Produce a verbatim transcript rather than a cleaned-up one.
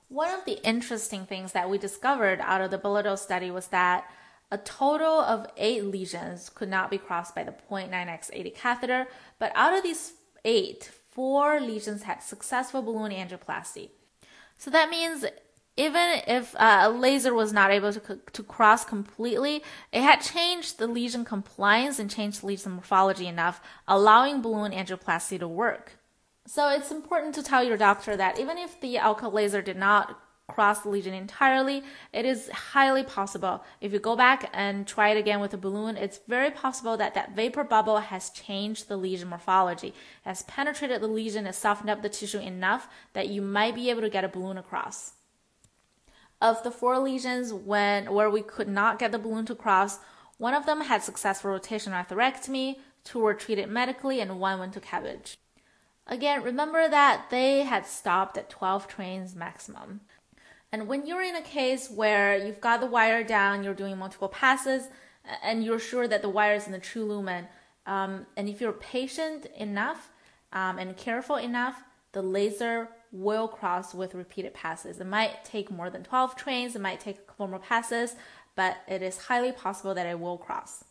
One of the interesting things that we discovered out of the Bilodeau study was that a total of eight lesions could not be crossed by the zero point nine x eighty catheter, but out of these eight, four lesions had successful balloon angioplasty. So that means even if uh, a laser was not able to, to cross completely, it had changed the lesion compliance and changed the lesion morphology enough, allowing balloon angioplasty to work. So it's important to tell your doctor that even if the Alka laser did not cross the lesion entirely, it is highly possible. If you go back and try it again with a balloon, it's very possible that that vapor bubble has changed the lesion morphology, has penetrated the lesion, has softened up the tissue enough that you might be able to get a balloon across. Of the four lesions when where we could not get the balloon to cross, one of them had successful rotational atherectomy, two were treated medically, and one went to CABG. Again, remember that they had stopped at twelve trains maximum. And when you're in a case where you've got the wire down, you're doing multiple passes, and you're sure that the wire is in the true lumen, um, and if you're patient enough um, and careful enough, the laser will cross with repeated passes. It might take more than twelve trains, it might take a couple more passes, but it is highly possible that it will cross.